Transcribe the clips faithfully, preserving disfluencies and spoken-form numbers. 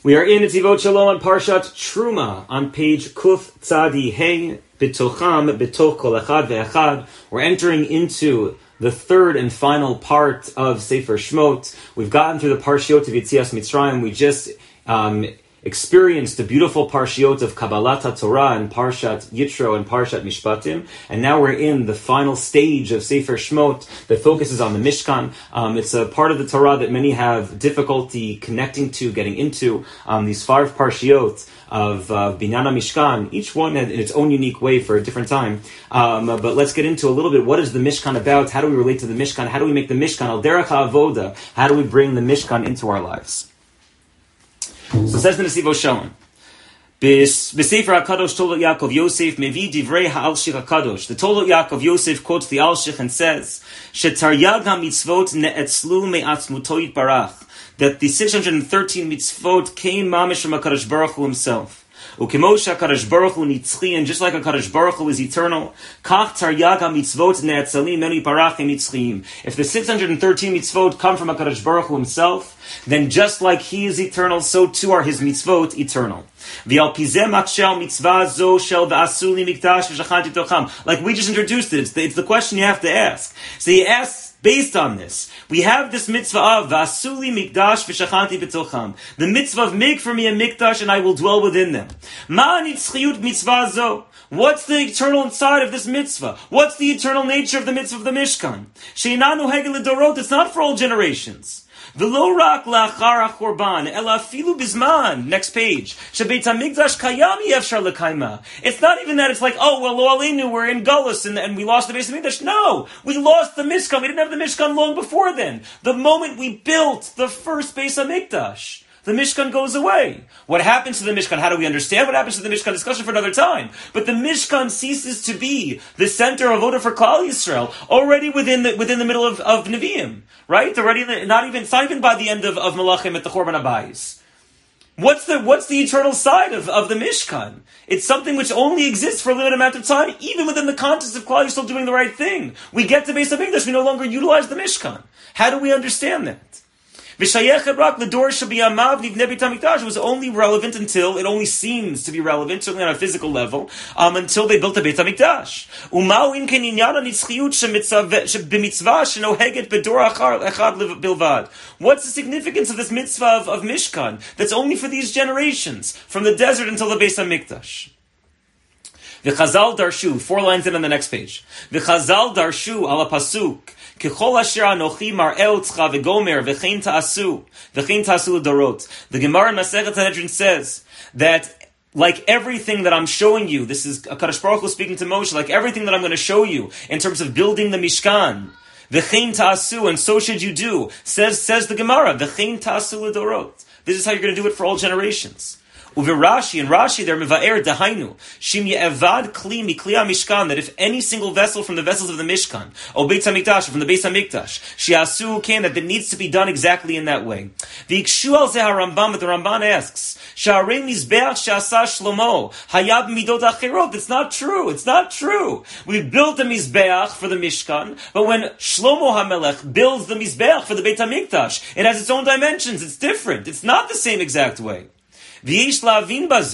We are in Netivot Shalom on Parshat Truma on page Kuf Tzadi Hey B'tocham B'toch Kol Echad Ve'echad. We're entering into the third and final part of Sefer Shmot. We've gotten through the Parshiot of Yetzias Mitzrayim. We just um, experienced the beautiful Parshiot of Kabbalat HaTorah and Parshat Yitro and Parshat Mishpatim. And now we're in the final stage of Sefer Shmot that focuses on the Mishkan. Um, it's a part of the Torah that many have difficulty connecting to, getting into. Um, these five Parshiot of uh, Binyan Mishkan, each one in its own unique way for a different time. Um, but let's get into a little bit, what is the Mishkan about? How do we relate to the Mishkan? How do we make the Mishkan al derech ha'avoda? How do we bring the Mishkan into our lives? So it says in the Netivot Shalom, B'Sefer HaKadosh Toldot Yaakov Yosef mevi divrei ha'alshich HaKadosh. The Toldot Yaakov Yosef quotes the Alshich and says, Shetaryag ha'mitzvot ne'etzlu me'atzmuto yitbarach. That the six hundred thirteen mitzvot came mamish from HaKadosh Baruch Hu himself. Ukemosha HaKadosh Baruch Hu nitzchi, and just like HaKadosh Baruch Hu is eternal, kach taryag ha'mitzvot ne'etzalim menu yitbarach nitzchiyim. If the six hundred thirteen mitzvot come from HaKadosh Baruch Hu himself, then just like he is eternal, so too are his mitzvot eternal. Like we just introduced it, it's the, it's the question you have to ask. So he asks, based on this, we have this mitzvah of V'asuli mikdash v'shachanti b'tocham. The mitzvah of make for me a mikdash and I will dwell within them. Ma nitzchiyut mitzvah zo. What's the eternal inside of this mitzvah? What's the eternal nature of the mitzvah of the Mishkan? She'inanu hegel dorot. It's not for all generations. V'lo rak la'achar ha'chorban, ela afilu bizman. Next page. Shebeit hamikdash kayam yefshar l'kaima. It's not even that it's like, oh, well, lo alinu, we're in Gullus and, and we lost the Beis Hamikdash. No! We lost the Mishkan. We didn't have the Mishkan long before then. The moment we built the first Beis Hamikdash, the Mishkan goes away. What happens to the Mishkan? How do we understand what happens to the Mishkan? Discussion for another time. But the Mishkan ceases to be the center of Avodah for Klal Yisrael already within the within the middle of, of Nevi'im, right? Already, not even it's not even by the end of, of Malachim at the Chorban Habayis. What's the what's the eternal side of, of the Mishkan? It's something which only exists for a limited amount of time, even within the context of Klal Yisrael doing the right thing. We get to Beis Hamikdash, we no longer utilize the Mishkan. How do we understand that? It was only relevant until, it only seems to be relevant, certainly on a physical level, um, until they built the Beit HaMikdash. What's the significance of this mitzvah of, of Mishkan that's only for these generations, from the desert until the Beit HaMikdash? V'chazal darshu, four lines in on the next page. V'chazal darshu ala pasuk. Kechol asher anochi mar'eo tzcha v'gomer v'chein ta'asu v'chein ta'asu l'dorot. The Gemara in Masechet Sanhedrin says that like everything that I'm showing you, this is HaKadosh Baruch Hu speaking to Moshe, like everything that I'm going to show you in terms of building the Mishkan, v'chein ta'asu, and so should you do, says says the Gemara, v'chein ta'asu l'dorot. This is how you're going to do it for all generations. Uve Rashi, and Rashi there, Mevaer Dahainu, Shim Ye'evad Kli Mikli HaMishkan, that if any single vessel from the vessels of the Mishkan, or Beit HaMikdash, or from the Beis HaMikdash, Shiasu can, that it needs to be done exactly in that way. V'ikshu al zeh HaRambam, but the Ramban asks, Sha'arei Mizbeach She'asa Shlomo, Hayab Midot Acherot. It's not true, it's not true. We built a Mizbeach for the Mishkan, but when Shlomo HaMelech builds the Mizbeach for the Beit HaMikdash, it has its own dimensions, it's different, it's not the same exact way. What does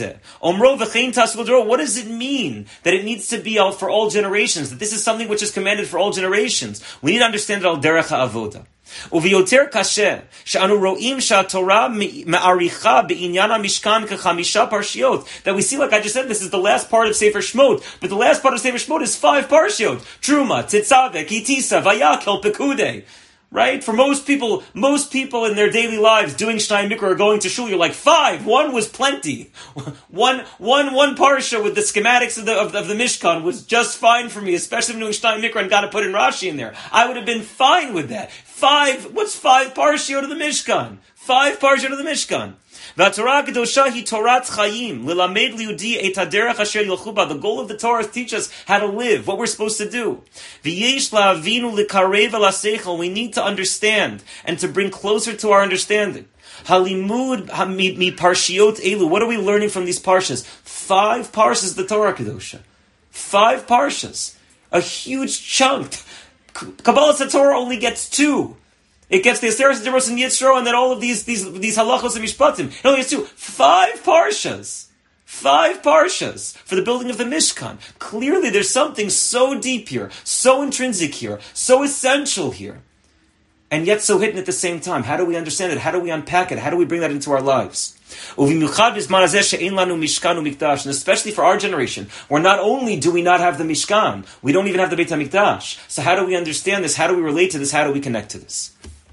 it mean that it needs to be all for all generations? That this is something which is commanded for all generations? We need to understand it al derech ha'avoda. Uviyoter kasher she'anu ro'im she'atorah me'aricha be'inyan ha'mishkan kechamisha parshiot. That we see, like I just said, this is the last part of Sefer Shmot, but the last part of Sefer Shmot is five parshiot: Truma, Tetzaveh, Kitisa, Vayakel, Pekudei. Right? For most people, most people in their daily lives doing Shnai Mikra or going to shul, you're like, five, one was plenty. One, one, one parsha with the schematics of the, of, of the Mishkan was just fine for me, especially when doing Shnai Mikra and got to put in Rashi in there. I would have been fine with that. Five, what's five parshiot of the Mishkan? Five parshiot of the Mishkan. The goal of the Torah is to teach us how to live, what we're supposed to do. We need to understand and to bring closer to our understanding. What are we learning from these parshas? Five parshas of the Torah Kedosha. Five parshas. A huge chunk. Kabbalah Torah only gets two. It gets the Aseres Deros and Yitzro, and then all of these these these halachos and mishpatim. It only gets to five parshas, five parshas for the building of the Mishkan. Clearly, there's something so deep here, so intrinsic here, so essential here, and yet so hidden at the same time. How do we understand it? How do we unpack it? How do we bring that into our lives? And especially for our generation, where not only do we not have the Mishkan, we don't even have the Beit HaMikdash. So how do we understand this? How do we relate to this? How do we connect to this?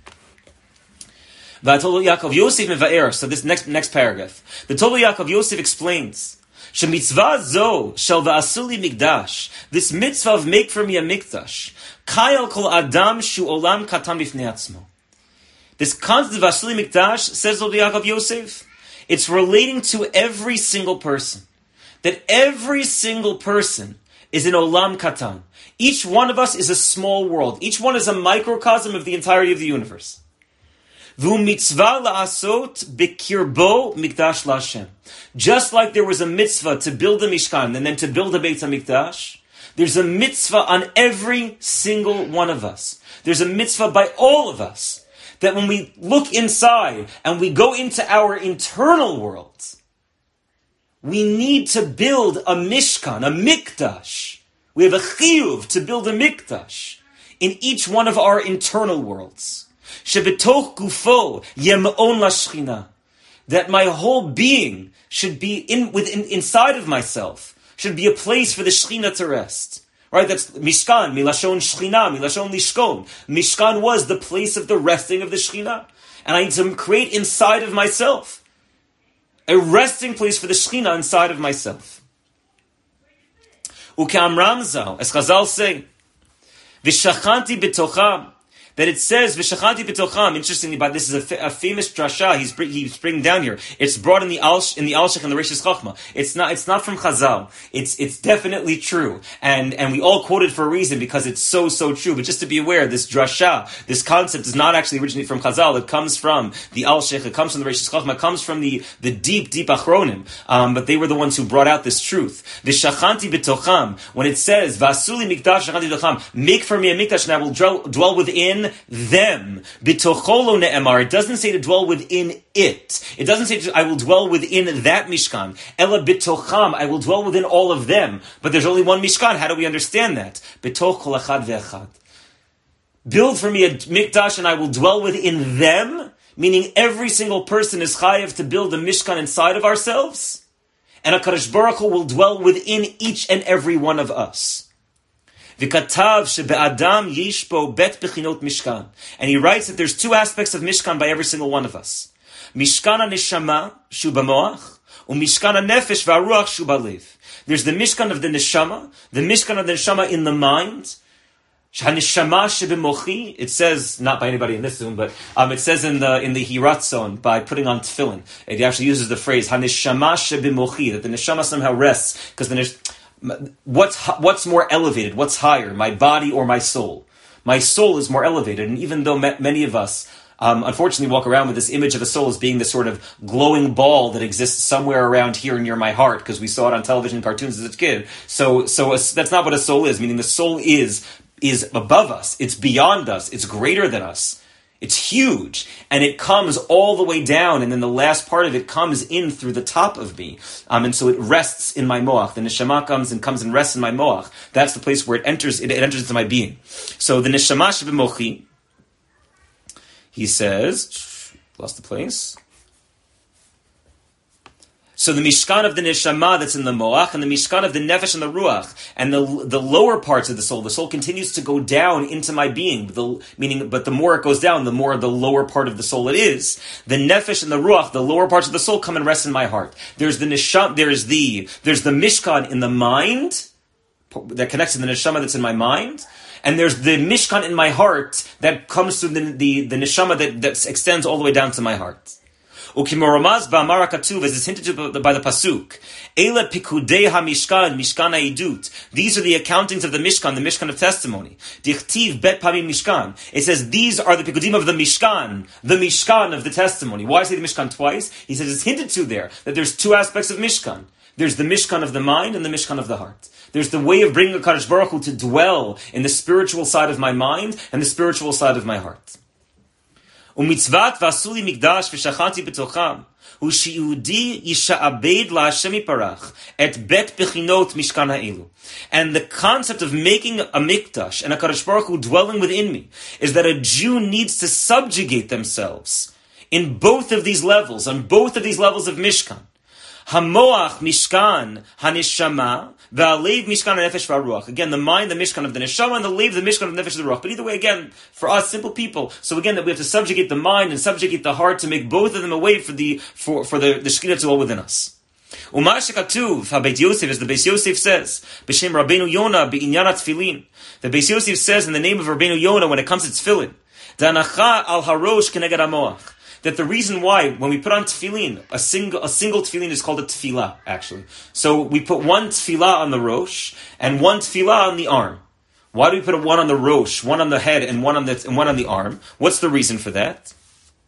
So this next next paragraph, the Toldo Yaakov Yosef explains, "Shemitzvah zo shel va'asuli mikdash." This mitzvah of make for me a mikdash, kayal kol adam shu olam katan b'fnei atzmo. This concept of asuli mikdash, says Toldo Yaakov Yosef, it's relating to every single person. That every single person is an olam katan. Each one of us is a small world. Each one is a microcosm of the entirety of the universe. V'hu mitzvah la'asot b'kirbo mikdash la'Hashem. Just like there was a mitzvah to build a Mishkan and then to build a Beit HaMikdash, there's a mitzvah on every single one of us. There's a mitzvah by all of us that when we look inside and we go into our internal worlds, we need to build a Mishkan, a Mikdash. We have a chiyuv to build a Mikdash in each one of our internal worlds. Shebetoch gufo yem'on lashchina, that my whole being should be in within inside of myself, should be a place for the Shechina to rest. Right? That's Mishkan, milashon Shechina, milashon lishkon. Mishkan was the place of the resting of the Shechina, and I need to create inside of myself a resting place for the Shechina inside of myself. Uke'amram zal, as Chazal say, v'shachanti b'tocham, that it says v'shachanti b'tocham. Interestingly, but this is a, fa- a famous drasha. He's he's bringing down here. It's brought in the Al in the Alshich and the Rishis Chachma. It's not it's not from Chazal. It's it's definitely true, and and we all quote it for a reason because it's so so true. But just to be aware, this drasha, this concept, does not actually originate from Chazal. It comes from the Alshich. It comes from the Rishis Chachma. It comes from the the deep deep Achronim. Um, but they were the ones who brought out this truth. V'shachanti b'tocham. When it says v'asuli mikdash shachanti b'tocham, make for me a mikdash and I will dwell, dwell within them. Bitocholo ne'emar. It doesn't say to dwell within it. It doesn't say to, I will dwell within that Mishkan. Ela bitocham. I will dwell within all of them. But there's only one Mishkan. How do we understand that? Bitoch kol echad ve'echad. Build for me a mikdash and I will dwell within them. Meaning every single person is chayav to build a Mishkan inside of ourselves. And HaKadosh Baruch Hu will dwell within each and every one of us. V'katav shebe'adam yishpo bet bechinot mishkan. And he writes that there's two aspects of Mishkan by every single one of us. Mishkan ha-neshama shu b'moach, u'mishkan ha-nefesh v'aruach shu b'lev. There's the Mishkan of the Neshama, the Mishkan of the Neshama in the mind. Ha-neshama shebe'mochi, it says, not by anybody in this room, but um, it says in the in the Hiratzon, by putting on tefillin, it actually uses the phrase, ha-neshama shebe'mochi, that the Neshama somehow rests, because the Neshama, What's what's more elevated? What's higher, my body or my soul? My soul is more elevated, and even though many of us, um, unfortunately, walk around with this image of a soul as being this sort of glowing ball that exists somewhere around here near my heart, because we saw it on television cartoons as a kid. So, so a, that's not what a soul is. Meaning, the soul is is above us. It's beyond us. It's greater than us. It's huge, and it comes all the way down, and then the last part of it comes in through the top of me, um, and so it rests in my moach. The neshama comes and comes and rests in my moach. That's the place where it enters. It, it enters into my being. So the neshama shebemochi, he says, lost the place. So the Mishkan of the Neshama that's in the Moach, and the Mishkan of the Nefesh and the Ruach, and the the lower parts of the soul, the soul continues to go down into my being, the, meaning, but the more it goes down, the more the lower part of the soul it is. The Nefesh and the Ruach, the lower parts of the soul, come and rest in my heart. There's the Neshama, there's the, there's the Mishkan in the mind, that connects to the Neshama that's in my mind, and there's the Mishkan in my heart that comes through the, the, the Neshama that, that extends all the way down to my heart. Ukimoramaz ba'amar HaKatuv, as is hinted to by the pasuk, Eila pikudei ha-mishkan, mishkan ha'idut. These are the accountings of the Mishkan, the Mishkan of testimony. Dichtiv bet pamim mishkan. It says these are the pikudim of the Mishkan, the Mishkan of the testimony. Why say the Mishkan twice? He says it's hinted to there that there's two aspects of Mishkan. There's the Mishkan of the mind and the Mishkan of the heart. There's the way of bringing the Kadosh Baruch Hu to dwell in the spiritual side of my mind and the spiritual side of my heart. Umitzvat vasuli mikdash v'shachanti b'tocham. Ushiyudi yisha'abed la'Hashem yiparach et bet bechinot mishkan ha'elu. And the concept of making a mikdash and a Kadosh Baruch Hu dwelling within me is that a Jew needs to subjugate themselves in both of these levels, on both of these levels of Mishkan. Hamoach Mishkan Hanishama Va'alev Mishkan Nefesh V'Ruach. Again, the mind, the Mishkan of the Neshama, and the Lev, the Mishkan of the Nefesh of the Ruach. But either way, again, for us simple people, so again that we have to subjugate the mind and subjugate the heart to make both of them a way for the for, for the, the Shekhinah to dwell within us. Umar Shekatuv HaBeit Yosef, as the Beis Yosef says, B'Shem Rabbeinu Yonah B'Inyan HaTfilin. The Beis Yosef says in the name of Rabbeinu Yonah when it comes to Tfilin, Da'anacha al Harosh Keneged HaMoach. That the reason why, when we put on tefillin, a single a single tefillin is called a tefillah, actually. So we put one tefillah on the rosh and one tefillah on the arm. Why do we put one on the rosh, one on the head, and one on the and one on the arm? What's the reason for that?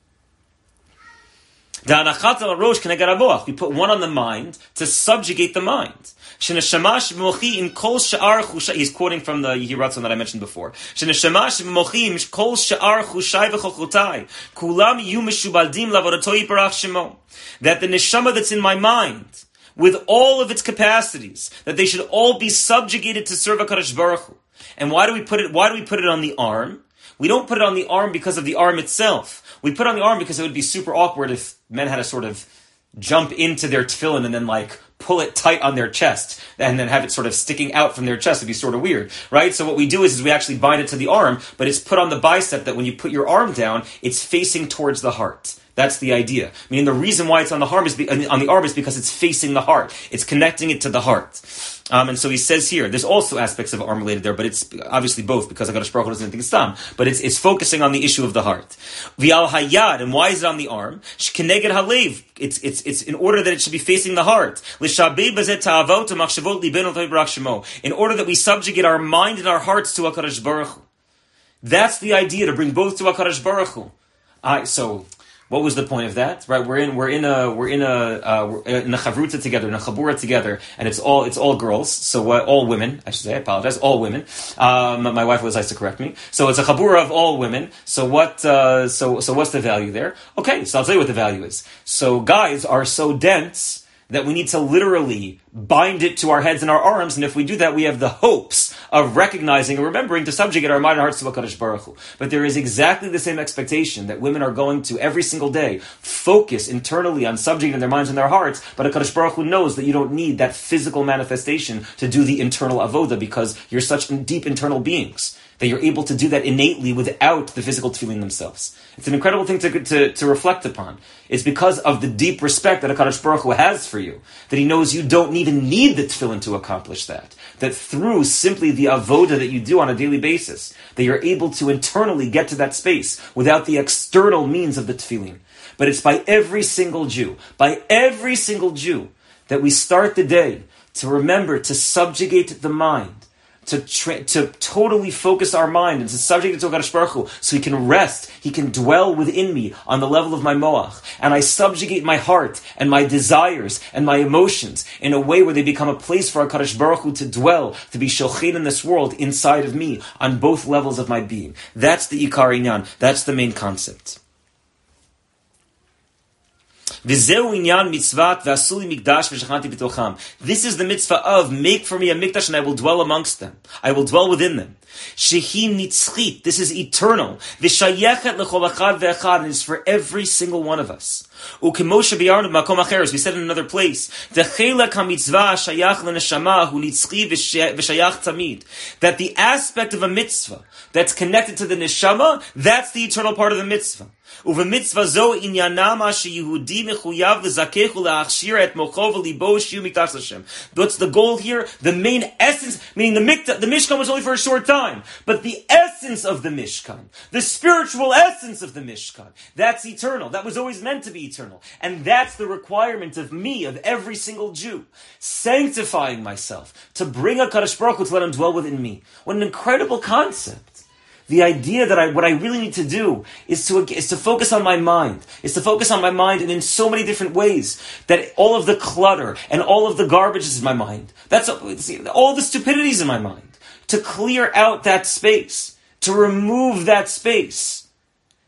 We put one on the mind to subjugate the mind. He's quoting from the Yehiratzon that I mentioned before. That the neshama that's in my mind, with all of its capacities, that they should all be subjugated to serve HaKadosh Baruch Hu. And why do we put it? Why do we put it on the arm? We don't put it on the arm because of the arm itself. We put it on the arm because it would be super awkward if men had to sort of jump into their tefillin and then like pull it tight on their chest and then have it sort of sticking out from their chest. It'd be sort of weird, right? So what we do is, is we actually bind it to the arm, but it's put on the bicep that when you put your arm down, it's facing towards the heart. That's the idea. Meaning the reason why it's on the arm is be, on the arm is because it's facing the heart. It's connecting it to the heart. Um, and so he says here, there's also aspects of arm related there, but it's obviously both because HaKadosh Baruch Hu doesn't think it's tam. But it's it's focusing on the issue of the heart. V'al hayad, and why is it on the arm? Sh'keneged halev. It's it's it's in order that it should be facing the heart. L'shabei bazeh ta'avot u'machshavot libenu v'yibrach shemo. In order that we subjugate our mind and our hearts to HaKadosh Baruch Hu. That's the idea, to bring both to HaKadosh Baruch Hu. I so. What was the point of that? Right, we're in we're in a we're in a uh, we're in a chavruta together, in a chabura together, and it's all it's all girls. So what, all women, I should say. I apologize. All women. Um, my wife always likes to correct me. So it's a chabura of all women. So what? Uh, so so what's the value there? Okay, so I'll tell you what the value is. So guys are so dense that we need to literally bind it to our heads and our arms, and if we do that, we have the hopes of recognizing and remembering to subjugate our mind and hearts to HaKadosh Baruch Hu. But there is exactly the same expectation that women are going to, every single day, focus internally on subjugating their minds and their hearts, but HaKadosh Baruch Hu knows that you don't need that physical manifestation to do the internal avoda, because you're such deep internal beings that you're able to do that innately without the physical tefillin themselves. It's an incredible thing to, to, to reflect upon. It's because of the deep respect that HaKadosh Baruch Hu has for you, that He knows you don't even need the tefillin to accomplish that. That through simply the avoda that you do on a daily basis, that you're able to internally get to that space without the external means of the tefillin. But it's by every single Jew, by every single Jew, that we start the day to remember to subjugate the mind, to tra- to totally focus our mind and to subject it to HaKadosh Baruch Hu, so He can rest, He can dwell within me on the level of my moach. And I subjugate my heart and my desires and my emotions in a way where they become a place for HaKadosh Baruch Hu to dwell, to be shochin in this world inside of me on both levels of my being. That's the Ikar Inyan. That's the main concept. This is the mitzvah of make for me a mikdash and I will dwell amongst them. I will dwell within them. Shehi nitzchit. This is eternal. V'shayechet lechol echad ve'echad, and it's for every single one of us. Ukemoshe biyarnu b'makom acher, as we said in another place, v'chelek hamitzvah shayach leneshama hu nitzchi v'shayach tamid. That the aspect of a mitzvah that's connected to the neshama, that's the eternal part of the mitzvah. Uvemitzvah zo inyanam sheyehudi mechuyav l'zakechu la'achshir et mocho v'libo shiu mikdash Hashem. What's the goal here? The main essence, meaning the mikdash, the Mishkan was only for a short time, but the essence of the Mishkan, the spiritual essence of the Mishkan, that's eternal. That was always meant to be eternal. And that's the requirement of me, of every single Jew, sanctifying myself to bring HaKadosh Baruch Hu to let Him dwell within me. What an incredible concept. The idea that I, what I really need to do is to, is to focus on my mind, is to focus on my mind and in so many different ways, that all of the clutter and all of the garbage is in my mind. That's all the stupidities in my mind. To clear out that space, to remove that space,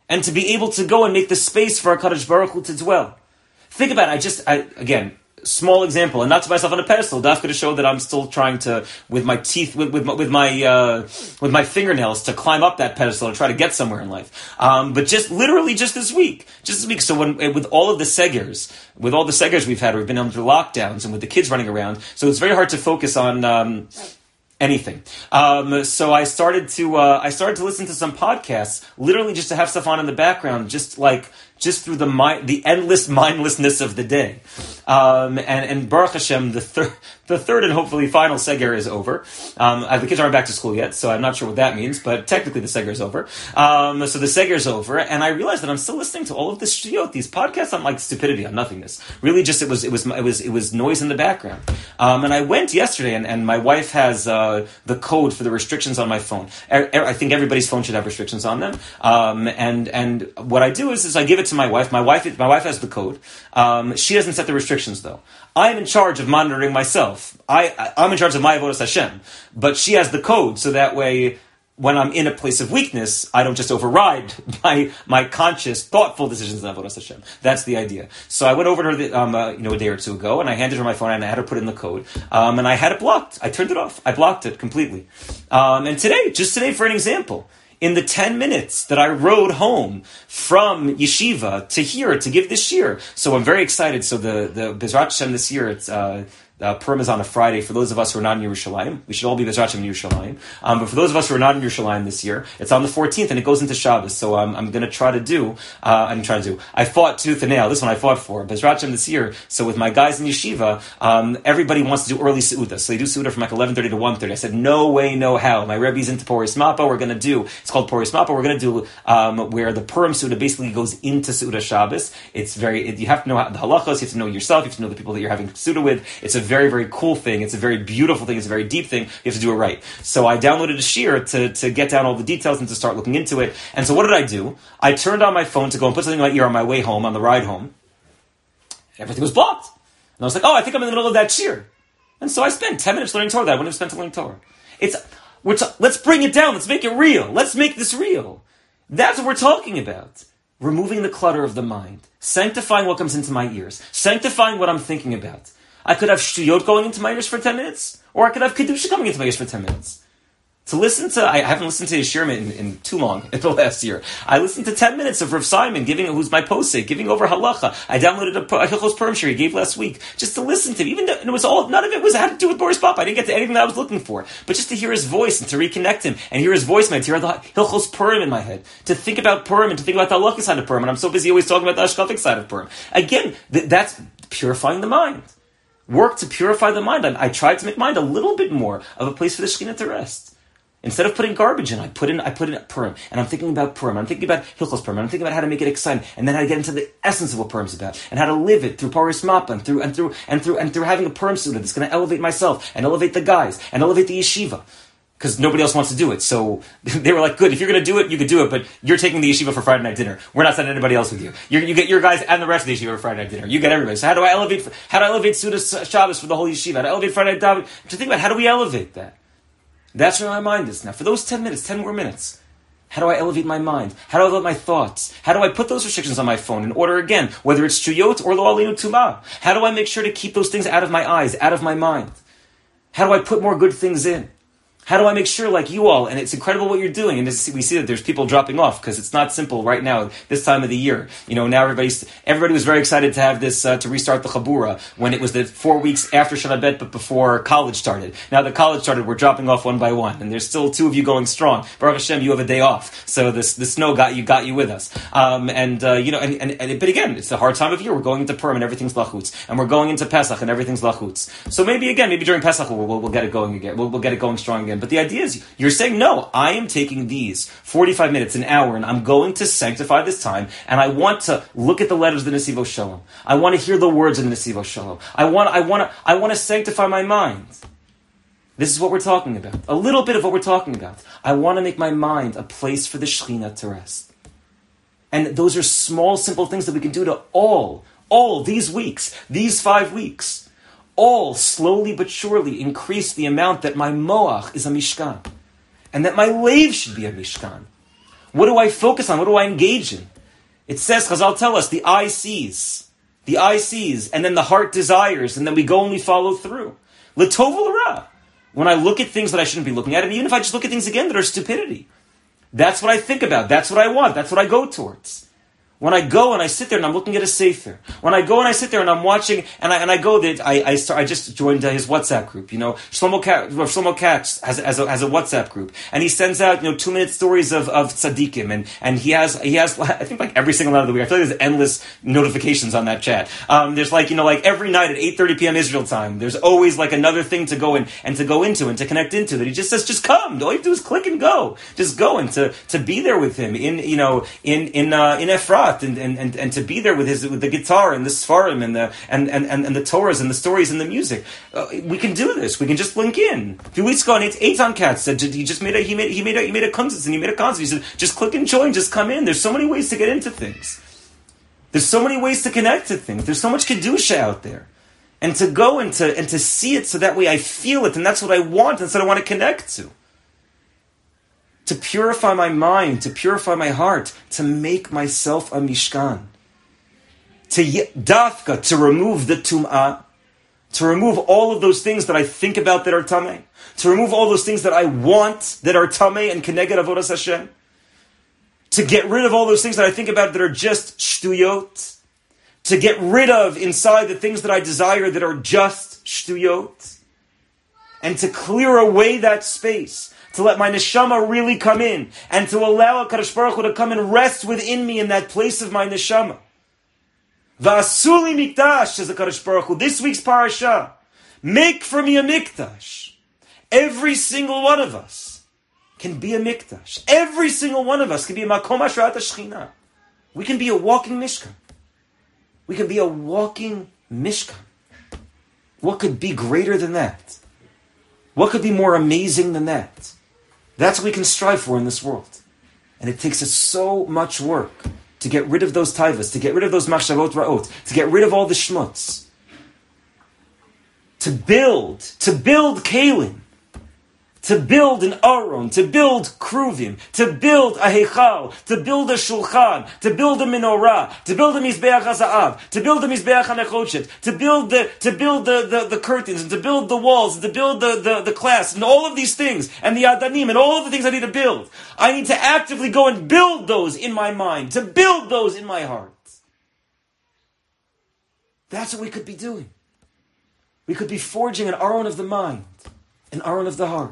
and to be able to go and make the space for HaKadosh Baruch Hu to dwell. Think about it. I just, I, again, small example, and not to myself on a pedestal, dafka to show that I'm still trying to, with my teeth, with with, with my uh, with my fingernails, to climb up that pedestal and try to get somewhere in life. Um, but just literally just this week, just this week. So when with all of the segers, with all the segers we've had, we've been under lockdowns, and with the kids running around, so it's very hard to focus on Um, anything. Um, so I started to uh, I started to listen to some podcasts, literally just to have stuff on in the background, just like just through the mi- the endless mindlessness of the day. Um, and, and Baruch Hashem, the third the third and hopefully final Seger is over. Um, the kids aren't back to school yet, so I'm not sure what that means, but technically the Seger is over. Um, so the Seger is over, and I realized that I'm still listening to all of this shiyot, these podcasts on like stupidity, on nothingness. Really, just it was it was it was it was noise in the background. Um, and I went yesterday, and, and my wife has uh, the code for the restrictions on my phone. I think everybody's phone should have restrictions on them. Um, and and what I do is is I give it to my wife. My wife my wife has the code. Um, she doesn't set the restrictions though. I'm in charge of monitoring myself. I, I'm in charge of my avodas Hashem, but she has the code, so that way, when I'm in a place of weakness, I don't just override my my conscious, thoughtful decisions in avodas Hashem. That's the idea. So I went over to her, the, um, uh, you know, a day or two ago, and I handed her my phone, and I had her put in the code, um, and I had it blocked. I turned it off. I blocked it completely. Um, and today, just today, for an example. In the ten minutes that I rode home from yeshiva to here to give this shir. So I'm very excited. So the, the Bezrat Hashem this year, it's, uh, Uh, Purim is on a Friday. For those of us who are not in Yerushalayim, we should all be Bezrat Hashem in Yerushalayim. Um, but for those of us who are not in Yerushalayim this year, it's on the fourteenth and it goes into Shabbos. So um, I'm going to try to do. Uh, I'm trying to do. I fought tooth and nail. This one I fought for Bezrat Hashem this year. So with my guys in yeshiva, um, everybody wants to do early Seudah. So they do Seudah from like eleven thirty to one thirty. I said no way, no how. My Rebbe's into Poris Mappa. We're going to do. It's called Poris Mappa. We're going to do um, where the Purim Seudah basically goes into Seudah Shabbos. It's very. It, you have to know how, the halachos. You have to know yourself. You have to know the people that you're having Seudah with. It's a very very cool thing. It's a very beautiful thing. It's a very deep thing. You have to do it right. So I downloaded a shir to, to get down all the details and to start looking into it. And so what did I do? I turned on my phone to go and put something in my ear on my way home, on the ride home. Everything was blocked. And I was like, oh, I think I'm in the middle of that shir. And so I spent ten minutes learning Torah that I wouldn't have spent to learn Torah. It's, we're t- let's bring it down. Let's make it real. Let's make this real. That's what we're talking about. Removing the clutter of the mind. Sanctifying what comes into my ears. Sanctifying what I'm thinking about. I could have shtuyot going into my ears for ten minutes, or I could have kedusha coming into my ears for ten minutes. To listen to, I haven't listened to Yeshirma in, in too long, in the last year. I listened to ten minutes of Rav Simon, giving, who's my posek, giving over halacha. I downloaded a, a Hilchos Purim shir he gave last week, just to listen to him. Even though it was all, none of it was had to do with Boris Papa. I didn't get to anything that I was looking for. But just to hear his voice and to reconnect him, and hear his voice, man, to hear the Hilchos Purim in my head, to think about Purim and to think about the halacha side of Purim, and I'm so busy always talking about the Ashkafic side of Purim. Again, th- that's purifying the mind. Work to purify the mind. I, I tried to make mind a little bit more of a place for the Shekhinah to rest. Instead of putting garbage in, I put in I put in Purim, and I'm thinking about Purim. I'm thinking about Hilchos Purim. I'm thinking about how to make it exciting, and then how to get into the essence of what Purim's about, and how to live it through Paris Mappa, and through and through and through and through having a Purim student that's going to elevate myself and elevate the guys and elevate the yeshiva. Because nobody else wants to do it. So they were like, good, if you're going to do it, you could do it, but you're taking the yeshiva for Friday night dinner. We're not sending anybody else with you. You're, you get your guys and the rest of the yeshiva for Friday night dinner. You get everybody. So how do I elevate, how do I elevate Suda Shabbos for the whole yeshiva? How do I elevate Friday night davening? To think about, how do we elevate that? That's where my mind is now. For those ten minutes, ten more minutes. How do I elevate my mind? How do I elevate my thoughts? How do I put those restrictions on my phone in order again, whether it's Chuyot or Lo Alinu Tumah? How do I make sure to keep those things out of my eyes, out of my mind? How do I put more good things in? How do I make sure, like you all, and it's incredible what you're doing, and this, we see that there's people dropping off, because it's not simple right now, this time of the year. You know, now everybody's, everybody was very excited to have this, uh, to restart the Chabura, when it was the four weeks after Shana Bet, but before college started. Now that college started, we're dropping off one by one, and there's still two of you going strong. Baruch Hashem, you have a day off, so this, the snow got you, got you with us. Um, and, uh, you know, and, and, and, but again, it's a hard time of year. We're going into Purim and everything's lachutz, and we're going into Pesach and everything's lachutz. So maybe again, maybe during Pesach we'll, we'll, we'll get it going again. We'll, we'll get it going strong again. But the idea is, you're saying, no, I am taking these forty-five minutes, an hour, and I'm going to sanctify this time, and I want to look at the letters of the Nesivos Shalom. I want to hear the words of the Nesivos Shalom. I want, I want to, I want to sanctify my mind. This is what we're talking about. A little bit of what we're talking about. I want to make my mind a place for the Shekhinah to rest. And those are small, simple things that we can do to all, all these weeks, these five weeks. All slowly but surely increase the amount that my moach is a mishkan. And that my lave should be a mishkan. What do I focus on? What do I engage in? It says, Chazal tell us, the eye sees. The eye sees, and then the heart desires, and then we go and we follow through. L'tov u'l'ra. When I look at things that I shouldn't be looking at, and even if I just look at things again that are stupidity, that's what I think about. That's what I want. That's what I go towards. When I go and I sit there and I'm looking at a sefer, when I go and I sit there and I'm watching, and I and I go that I I, start, I just joined uh, his WhatsApp group. You know, Shlomo Katz, Shlomo Katz has has a, has a WhatsApp group, and he sends out you know two minute stories of of tzaddikim, and and he has he has I think like every single night of the week. I feel like there's endless notifications on that chat. Um, there's like you know like every night at eight thirty p.m. Israel time. There's always like another thing to go in and to go into and to connect into. That he just says, just come. All you do is click and go. Just go and to to be there with him in you know in in uh, in Efrat. And, and, and, and to be there with his with the guitar and the Sfarim and the and, and, and, and the Torahs and the stories and the music, uh, we can do this. We can just link in. A few weeks ago, Eitan Katz said he just made a he made he made a he made a concert and he made a concert. He said just click and join, just come in. There's so many ways to get into things. There's so many ways to connect to things. There's so much kedusha out there, and to go and to and to see it so that way I feel it, and that's what I want. That's what I want to connect to. To purify my mind, to purify my heart, to make myself a mishkan. To dafka, to remove the tum'ah, to remove all of those things that I think about that are tameh, to remove all those things that I want that are tameh and keneged avodas Hashem, to get rid of all those things that I think about that are just shtuyot, to get rid of inside the things that I desire that are just shtuyot, and to clear away that space, to let my neshama really come in, and to allow HaKadosh Baruch Hu to come and rest within me in that place of my neshama. Va'asuli mikdash, says HaKadosh Baruch Hu, this week's parasha, make for me a mikdash. Every single one of us can be a mikdash. Every single one of us can be a makom hashrat hashchina. We can be a walking mishkan. We can be a walking mishkan. What could be greater than that? What could be more amazing than that? That's what we can strive for in this world. And it takes us so much work to get rid of those taivas, to get rid of those machshavot ra'ot, to get rid of all the shmutz. To build, to build kalim, to build an aron, to build kruvim, to build a heichal, to build a shulchan, to build a menorah, to build a mizbeach hazaav, to build a mizbeach hanechoshet, to build the to build the, the, the curtains, and to build the walls, and to build the, the, the class, and all of these things, and the adanim, and all of the things I need to build. I need to actively go and build those in my mind, to build those in my heart. That's what we could be doing. We could be forging an aron of the mind, an aron of the heart.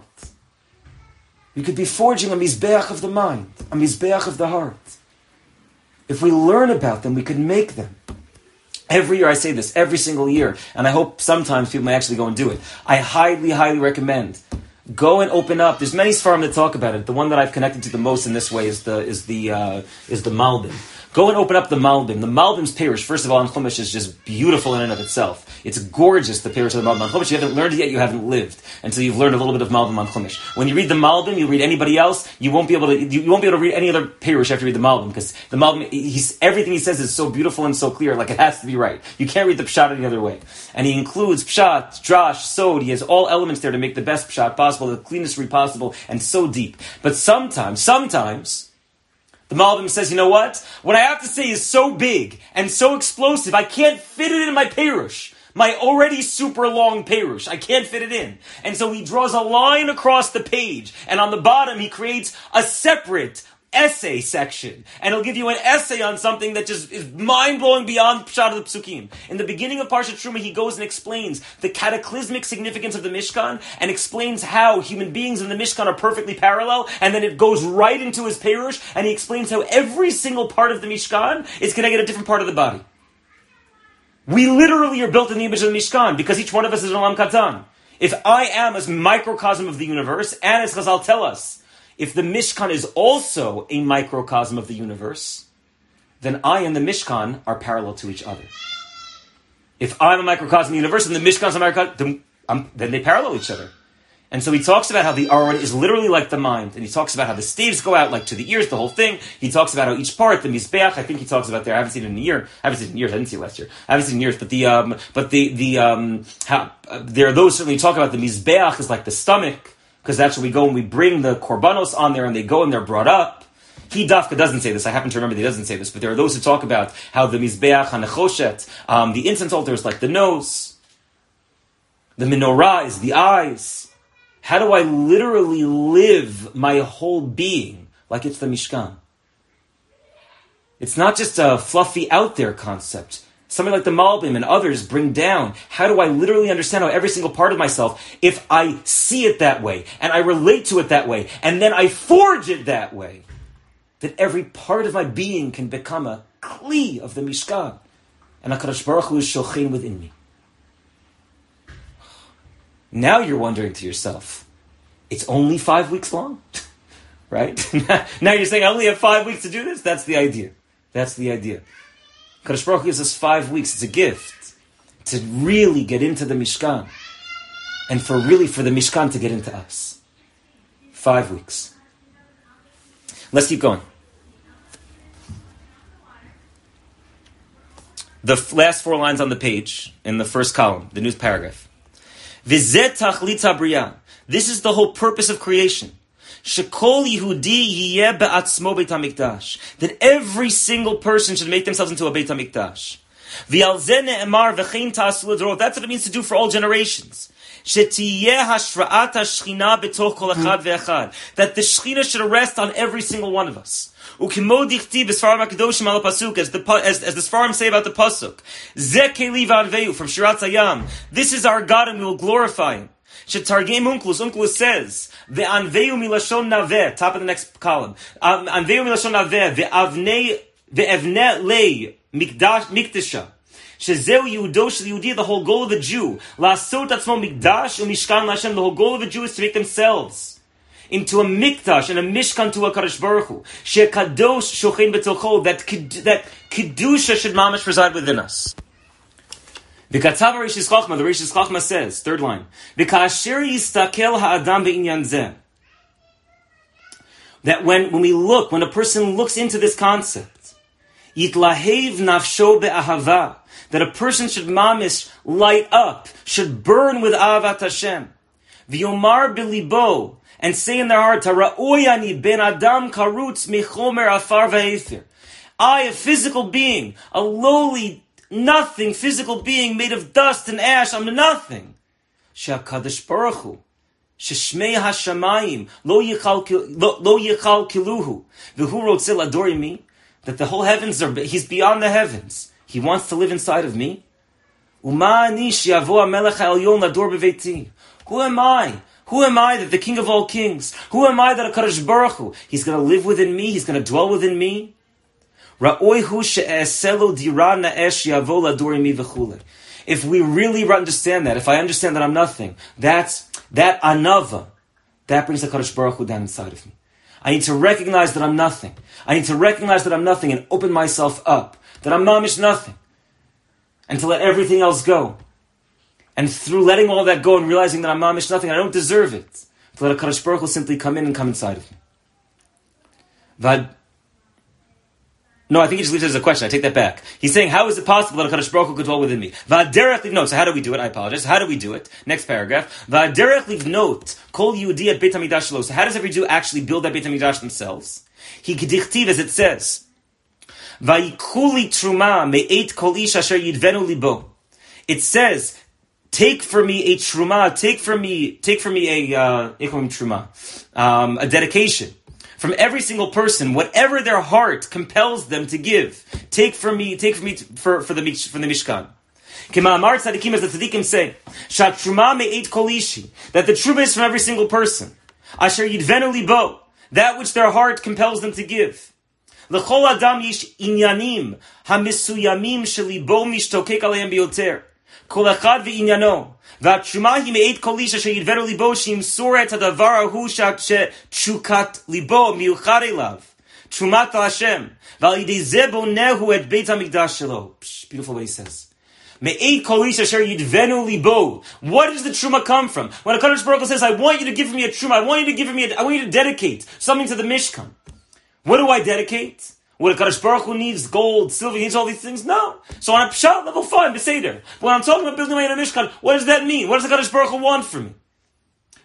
We could be forging a mizbeach of the mind, a mizbeach of the heart. If we learn about them, we can make them. Every year I say this, every single year, and I hope sometimes people may actually go and do it. I highly, highly recommend go and open up. There's many Sfarim that talk about it. The one that I've connected to the most in this way is the is the uh, is the Malbim. Go and open up the Malbim. The Malbim's Perush, first of all, in Chumash is just beautiful in and of itself. It's gorgeous, the Perush of the Malbim on Chumash. You haven't learned it yet, you haven't lived until you've learned a little bit of Malbim on Chumash. When you read the Malbim, you read anybody else, you won't be able to you won't be able to read any other Perush after you read the Malbim, because the Malbim, he's, everything he says is so beautiful and so clear, like it has to be right. You can't read the Pshat any other way. And he includes Pshat, Drash, Sod. He has all elements there to make the best Pshat possible, the cleanest read possible, and so deep. But sometimes, sometimes, the Malbim says, you know what? What I have to say is so big and so explosive, I can't fit it in my Perush. My already super long Perush. I can't fit it in. And so he draws a line across the page, and on the bottom he creates a separate essay section. And he'll give you an essay on something that just is mind-blowing beyond Pshat of the Psukim. In the beginning of Parshat Truma, he goes and explains the cataclysmic significance of the Mishkan, and explains how human beings in the Mishkan are perfectly parallel, and then it goes right into his Perush, and he explains how every single part of the Mishkan is connected to a different part of the body. We literally are built in the image of the Mishkan, because each one of us is an Olam Katan. If I am a microcosm of the universe, and as Chazal tell us, if the Mishkan is also a microcosm of the universe, then I and the Mishkan are parallel to each other. If I'm a microcosm of the universe and the Mishkan is a microcosm, then, um, then they parallel each other. And so he talks about how the Aron is literally like the mind, and he talks about how the staves go out like to the ears, the whole thing. He talks about how each part, the Mizbeach, I think he talks about there. I haven't seen it in a year. I haven't seen it in years. I didn't see it last year. I haven't seen it in years. But the um, but the the um, how uh, there are those certainly talk about the Mizbeach is like the stomach, because that's where we go and we bring the korbanos on there, and they go and they're brought up. He Dafka doesn't say this. I happen to remember that he doesn't say this, but there are those who talk about how the Mizbeach HaNechoshet, um, the incense altar is like the nose, the menorah is the eyes. How do I literally live my whole being like it's the Mishkan? It's not just a fluffy out there concept. Something like the Malbim and others bring down. How do I literally understand how every single part of myself, if I see it that way, and I relate to it that way, and then I forge it that way, that every part of my being can become a kli of the Mishkan, and HaKadosh Baruch Hu is shochein within me. Now you're wondering to yourself, it's only five weeks long? Right? Now you're saying, I only have five weeks to do this? That's the idea. That's the idea. Kadosh Baruch Hu gives us five weeks. It's a gift to really get into the Mishkan, and for really for the Mishkan to get into us. Five weeks. Let's keep going. The last four lines on the page in the first column, the news paragraph. V'zeh tachlit habriyah. This is the whole purpose of creation. Shekol Yehudi yiyeh be'atzmo Beit HaMikdash. That every single person should make themselves into a Beit HaMikdash. V'al zeh ne'emar v'chein ta'asu l'dorot. That's what it means to do for all generations. Shetiyeh hashra'at hashchina b'toch kol echad ve'echad. That the Shechina should rest on every single one of us. Ukimo dichtiv b'sfarim hakadoshim al pasuk, as the as, as the Sfarim say about the pasuk. Zeh keli v'arveu from Shirat Hayam. This is our God, and we will glorify Him. Shetargem Unklus, Unklus says, Ve'anveu milashon naveh, top of the next column. Anveu milashon naveh, ve'avnei, ve'evne lei, mikdash, mikdasha. Shezeu Yehudo shel Yehudi, the whole goal of a Jew. La'asot atzmo mikdash u'mishkan l'Hashem, the whole goal of a Jew is to make themselves into a mikdash and a mishkan to a Kadosh Baruch Hu. She'kadosh shochein b'tocho, that, that kedusha should mamash reside within us. V'katzav Reishis Chachma, the Reishis Chachma says, third line, V'ka'asher yistakel ha'adam be'inyan zeh. That when, when we look, when a person looks into this concept, yitlahev nafsho be'ahava, that a person should mamish light up, should burn with ahavat Hashem. V'yomar b'libo, and say in their heart, Ra'oy ani ben adam karutz michomer afar v'efer. I, a physical being, a lowly nothing, physical being made of dust and ash, I'm nothing. She'akadosh Baruch Hu, she'shmei hashamayim, lo yichal kiluhu, v'hu rotzeh ladori mi, that the whole heavens are, He's beyond the heavens. He wants to live inside of me. Uma ani she'yavo hamelech ha'elyon lador b'veiti. Who am I? Who am I that the King of all kings? Who am I that HaKadosh Baruch Hu, He's going to live within me, He's going to dwell within me? If we really understand that, if I understand that I'm nothing, that's, that anava, that brings the HaKadosh Baruch Hu down inside of me. I need to recognize that I'm nothing. I need to recognize that I'm nothing and open myself up, that I'm mamish nothing, and to let everything else go. And through letting all that go and realizing that I'm mamish nothing, I don't deserve it, to let HaKadosh Baruch Hu simply come in and come inside of me. Vad No, I think he just leaves it as a question. I take that back. He's saying, how is it possible that HaKadosh Baruch Hu could dwell within me? Va'derech livnot. So how do we do it? I apologize. How do we do it? Next paragraph. Va'derech livnot. Kol Yehudi at Beit HaMikdash shelo. So how does every Jew actually build that Beit HaMikdash themselves? He kedichtiv, as it says. Va'yikuli truma me'eit kol ish asher yidvenu libo. It says, take for me a truma, take for me, take for me a, uh, truma, um, a dedication. From every single person, whatever their heart compels them to give, take from me, take from me for, for the from the Mishkan. K'ma'amar tzadikim, as the tzadikim say, shat-truma me'eit kol ishi, that the truma is from every single person. Asher yidvenu libo, that which their heart compels them to give. L'chol adam yish inyanim hamisuyamim shelibo mishtokek aleim biyoter. Kol echad ve'inyano. והתשומה היא מעיד כל איש אשר ידברו ליבו שימסור את הדבר ההוא שתשוקת ליבו מיוחד אליו. תשומת להשם. ועל ידי זה בונהו את בית המקדש שלו. Beautiful what he says. מעיד כל איש אשר ידברו ליבו. What does the truma come from? When HaKadosh Baruch Hu says, I want you to give me a truma, I want you to give me a, I want you to dedicate something to the Mishkan. What do I dedicate? What HaKadosh Baruch Hu needs gold, silver, he needs all these things? No. So on a pshat level, fine, Beseder. But when I'm talking about building my Mishkan, what does that mean? What does HaKadosh Baruch Hu want from me?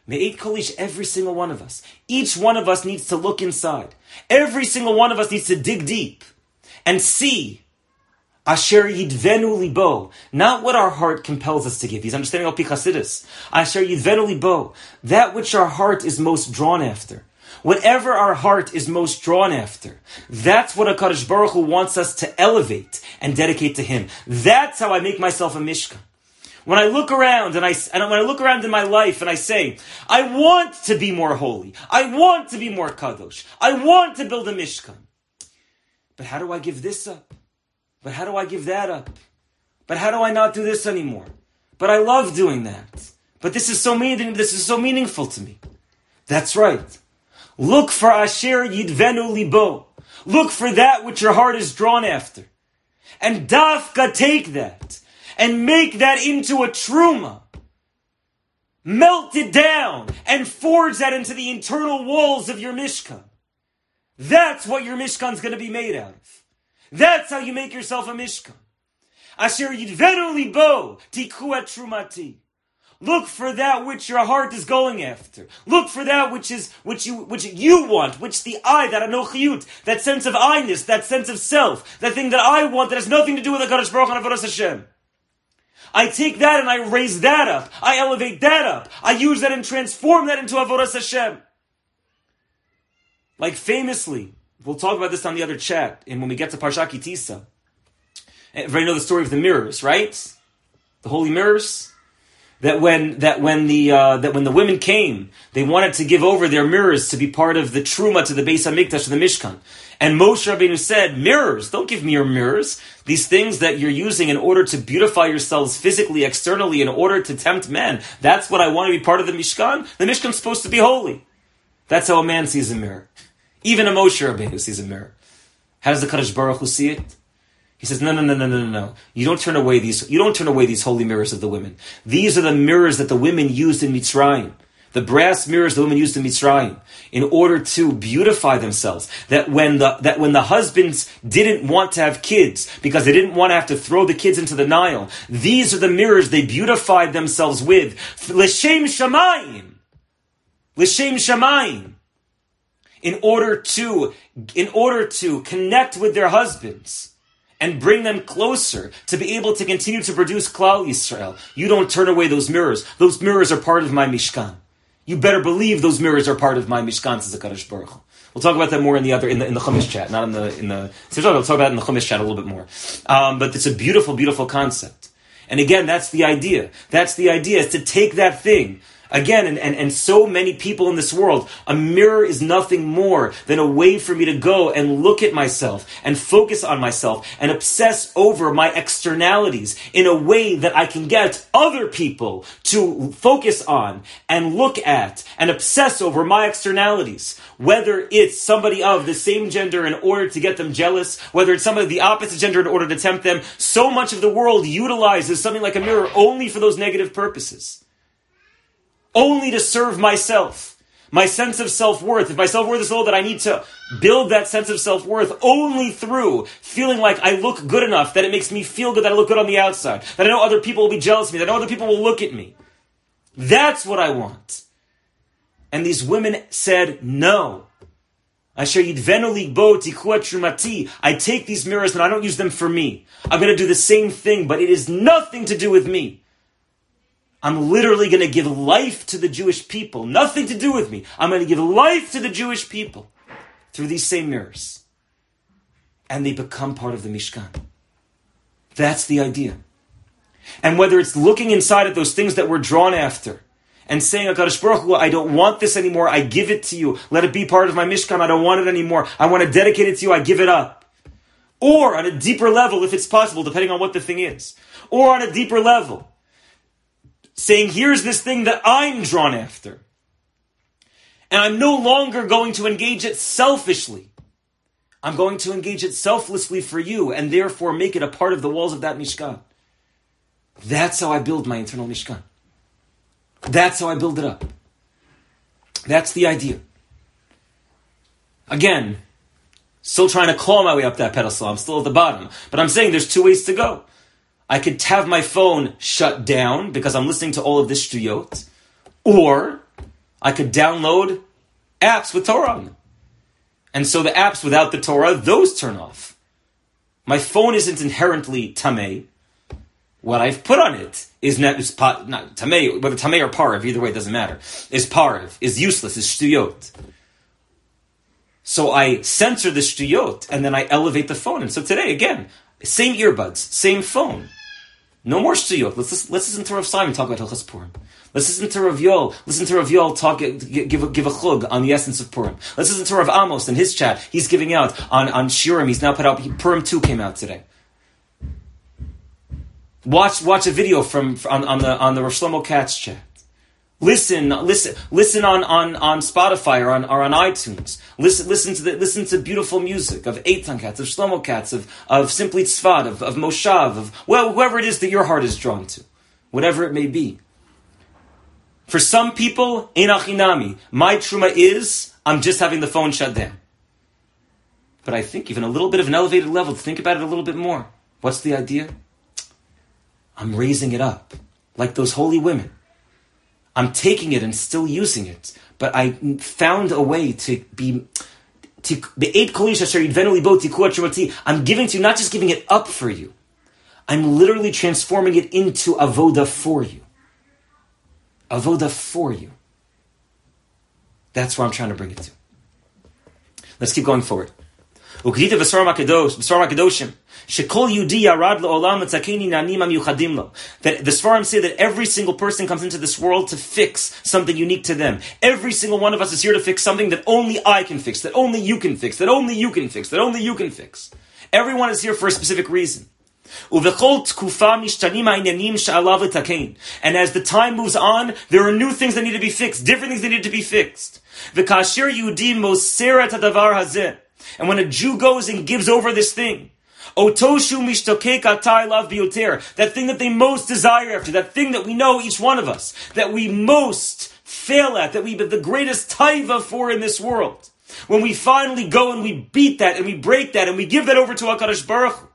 Me'et kolish, every single one of us. Each one of us needs to look inside. Every single one of us needs to dig deep and see Asher yidvenu libo, not what our heart compels us to give. He's understanding al pi Chassidus. Asher yidvenu libo, that which our heart is most drawn after. Whatever our heart is most drawn after, that's what HaKadosh Baruch Hu wants us to elevate and dedicate to Him. That's how I make myself a Mishkan. When I look around and I, and when I look around in my life and I say, I want to be more holy. I want to be more Kadosh. I want to build a Mishkan. But how do I give this up? But how do I give that up? But how do I not do this anymore? But I love doing that. But this is so meaning, this is so meaningful to me. That's right. Look for Asher Yidvenu Libo. Look for that which your heart is drawn after. And dafka take that. And make that into a truma. Melt it down and forge that into the internal walls of your Mishkan. That's what your Mishkan's going to be made out of. That's how you make yourself a Mishkan. Asher yidvenu libo tikhu et trumati. Look for that which your heart is going after. Look for that which is which you which you want, which the I, that anochiyut, that sense of I-ness, that sense of self, that thing that I want that has nothing to do with HaKadosh Baruch Hu and Avodas Hashem. I take that and I raise that up. I elevate that up. I use that and transform that into Avodas Hashem. Like famously, we'll talk about this on the other chat, and when we get to Parshat Ki Tisa. Everybody know the story of the mirrors, right? The holy mirrors. That when that when the uh, that when the women came, they wanted to give over their mirrors to be part of the truma to the Beis Hamikdash, to the Mishkan. And Moshe Rabbeinu said, mirrors, don't give me your mirrors. These things that you're using in order to beautify yourselves physically, externally, in order to tempt men. That's what I want to be part of the Mishkan. The Mishkan's supposed to be holy. That's how a man sees a mirror. Even a Moshe Rabbeinu sees a mirror. How does the Kadosh Baruch Hu see it? He says, no, no, no, no, no, no. You don't turn away these, you don't turn away these holy mirrors of the women. These are the mirrors that the women used in Mitzrayim. The brass mirrors the women used in Mitzrayim in order to beautify themselves. That when the, that when the husbands didn't want to have kids because they didn't want to have to throw the kids into the Nile, these are the mirrors they beautified themselves with. L'shem shamayim. L'shem shamayim. In order to, in order to connect with their husbands and bring them closer to be able to continue to produce Klal Yisrael. You don't turn away those mirrors. Those mirrors are part of my Mishkan. You better believe those mirrors are part of my Mishkan, says the Kadosh Baruch Hu. We'll talk about that more in the other, in the, in the Chumash chat, not in the, in the, so we'll talk about it in the Chumash chat a little bit more. Um, but it's a beautiful, beautiful concept. And again, that's the idea. That's the idea, is to take that thing. Again, and, and, and so many people in this world, a mirror is nothing more than a way for me to go and look at myself and focus on myself and obsess over my externalities in a way that I can get other people to focus on and look at and obsess over my externalities. Whether it's somebody of the same gender in order to get them jealous, whether it's somebody of the opposite gender in order to tempt them, so much of the world utilizes something like a mirror only for those negative purposes. Only to serve myself, my sense of self-worth. If my self-worth is low, that I need to build that sense of self-worth only through feeling like I look good enough, that it makes me feel good, that I look good on the outside, that I know other people will be jealous of me, that I know other people will look at me. That's what I want. And these women said, no. Asher yidvenu ligbo tikhu et trumati. I take these mirrors and I don't use them for me. I'm going to do the same thing, but it is nothing to do with me. I'm literally going to give life to the Jewish people. Nothing to do with me. I'm going to give life to the Jewish people through these same mirrors. And they become part of the Mishkan. That's the idea. And whether it's looking inside at those things that we're drawn after and saying, HaKadosh Baruch Hu, I don't want this anymore. I give it to you. Let it be part of my Mishkan. I don't want it anymore. I want to dedicate it to you. I give it up. Or on a deeper level, if it's possible, depending on what the thing is. Or on a deeper level, saying, here's this thing that I'm drawn after. And I'm no longer going to engage it selfishly. I'm going to engage it selflessly for you, and therefore make it a part of the walls of that Mishkan. That's how I build my internal Mishkan. That's how I build it up. That's the idea. Again, still trying to claw my way up that pedestal. I'm still at the bottom. But I'm saying there's two ways to go. I could have my phone shut down because I'm listening to all of this shtuyot. Or I could download apps with Torah on them. And so the apps without the Torah, those turn off. My phone isn't inherently tamei. What I've put on it is not, is pa, not tamei, whether tamei or parav, either way, it doesn't matter. Is parav, is useless, is shtuyot. So I censor the shtuyot, and then I elevate the phone. And so today, again, same earbuds, same phone. No more shtuyot. Let's listen, let's listen to Rav Simon talk about Hilchos Purim. Let's listen to Rav Yol. Listen to Rav Yol talk, give a, give a chug on the essence of Purim. Let's listen to Rav Amos in his chat. He's giving out on, on Shiurim. He's now put out, Purim two came out today. Watch watch a video from on, on the on the Rav Shlomo Katz chat. Listen, listen, listen on, on, on Spotify or on or on iTunes. Listen, listen to the listen to beautiful music of Eitan Katz, of Shlomo Katz, of of Simply Tzfad, of of Moshav, of well, whoever it is that your heart is drawn to, whatever it may be. For some people, ein achinami, my truma is I'm just having the phone shut down. But I think even a little bit of an elevated level to think about it a little bit more. What's the idea? I'm raising it up, like those holy women. I'm taking it and still using it, but I found a way to be. The eight kolish asher yidvenu libo tikua trumati. I'm giving to you, not just giving it up for you. I'm literally transforming it into avoda for you. Avoda for you. That's where I'm trying to bring it to. Let's keep going forward. Ukdita v'svarim hakadosh, v'svarim hakadoshim. Shekol Yudi yarad le'olam l'tzakeni na'anim ha'miyuchadim lo. That the Sfarim say that every single person comes into this world to fix something unique to them. Every single one of us is here to fix something that only I can fix, that only you can fix, that only you can fix, that only you can fix. Everyone is here for a specific reason. And as the time moves on, there are new things that need to be fixed, different things that need to be fixed. And when a Jew goes and gives over this thing, that thing that they most desire after, that thing that we know, each one of us, that we most fail at, that we have the greatest taiva for in this world, when we finally go and we beat that and we break that and we give that over to HaKadosh Baruch Hu,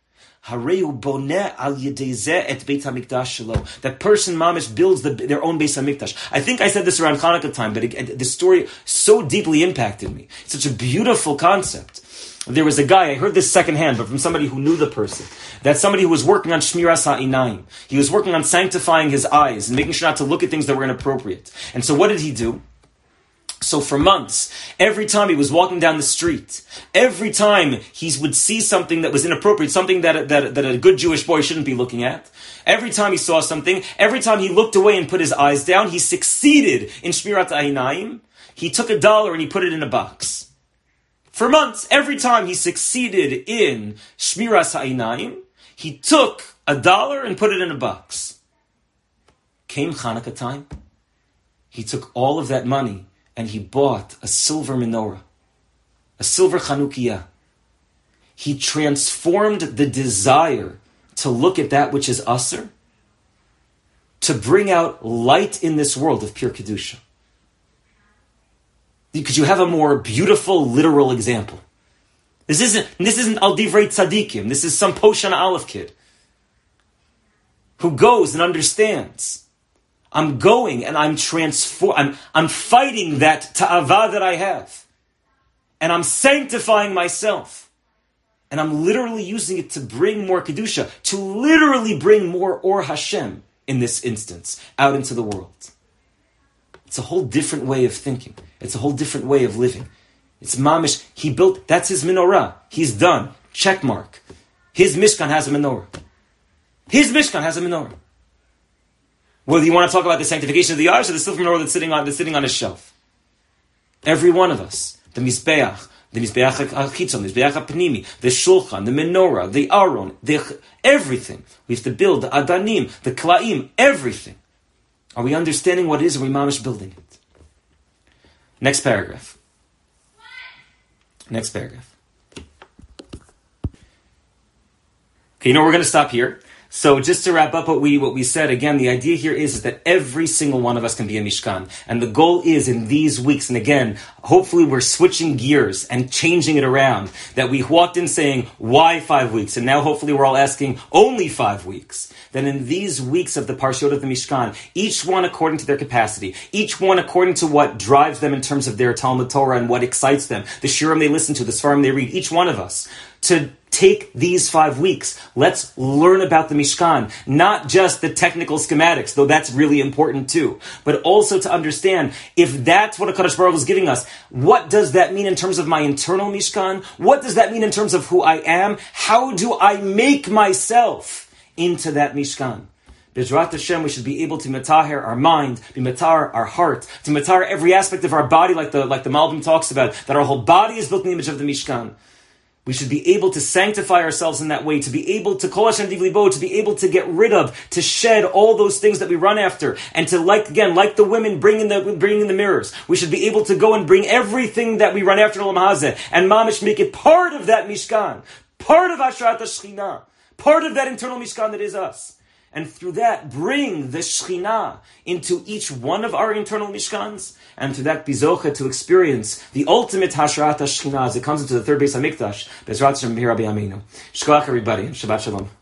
that person mamish builds the, their own Beis Hamikdash. I think I said this around Hanukkah time, but it, the story so deeply impacted me. It's such a beautiful concept. There was a guy, I heard this secondhand, but from somebody who knew the person, that somebody who was working on Shmiras HaInayim. He was working on sanctifying his eyes and making sure not to look at things that were inappropriate. And so what did he do? So for months, every time he was walking down the street, every time he would see something that was inappropriate, something that, that, that a good Jewish boy shouldn't be looking at, every time he saw something, every time he looked away and put his eyes down, he succeeded in Shmirat HaInayim. He took a dollar and he put it in a box. For months, every time he succeeded in Shmiras HaInayim, he took a dollar and put it in a box. Came Hanukkah time, he took all of that money and he bought a silver menorah, a silver Chanukiah. He transformed the desire to look at that which is Asr to bring out light in this world of pure Kedusha. Could you have a more beautiful, literal example? This isn't, this isn't Al Divrei Tzadikim. This is some Poshan Aleph kid who goes and understands. I'm going and I'm transform. I'm, I'm fighting that ta'ava that I have. And I'm sanctifying myself. And I'm literally using it to bring more Kedusha, to literally bring more Or Hashem, in this instance, out into the world. It's a whole different way of thinking. It's a whole different way of living. It's mamish. He built, that's his menorah. He's done. Check mark. His Mishkan has a menorah. His Mishkan has a menorah. Whether you want to talk about the sanctification of the eyes or the silver menorah that's sitting on, that's sitting on his shelf. Every one of us. The Mizbeach, the Mizbeach HaChitzon, the Mizbeach HaPnimi, the Shulchan, the menorah, the Aron, the, everything. We have to build the Adanim, the Klaim, everything. Are we understanding what it is? Are we mamish building it? Next paragraph. Next paragraph. Okay, you know we're going to stop here. So just to wrap up what we what we said, again, the idea here is, is that every single one of us can be a Mishkan. And the goal is in these weeks, and again, hopefully we're switching gears and changing it around, that we walked in saying, why five weeks? And now hopefully we're all asking, only five weeks. Then in these weeks of the Parshiyot of the Mishkan, each one according to their capacity, each one according to what drives them in terms of their Talmud Torah and what excites them, the Shiurim they listen to, the Sfarim they read, each one of us, to take these five weeks. Let's learn about the Mishkan, not just the technical schematics, though that's really important too, but also to understand, if that's what HaKadosh Baruch Hu is giving us, what does that mean in terms of my internal Mishkan? What does that mean in terms of who I am? How do I make myself into that Mishkan? B'ezrat Hashem, we should be able to mataher our mind, be mataher our heart, to mataher every aspect of our body, like the like the Malbim talks about, that our whole body is built in the image of the Mishkan. We should be able to sanctify ourselves in that way, to be able to kol Hashem div libo, to be able to get rid of, to shed all those things that we run after, and to, like again, like the women bringing the bringing the mirrors, we should be able to go and bring everything that we run after in Olam Hazeh, and mamish make it part of that Mishkan, part of Hashrat HaShechina, part of that internal Mishkan that is us. And through that, bring the Shekhinah into each one of our internal Mishkans, and through that, be zoche to experience the ultimate Hashrat HaShekhinah as it comes into the third Beis HaMikdash. Bezrat Hashem, Rabbi Aminu. Shkoach everybody, and Shabbat Shalom.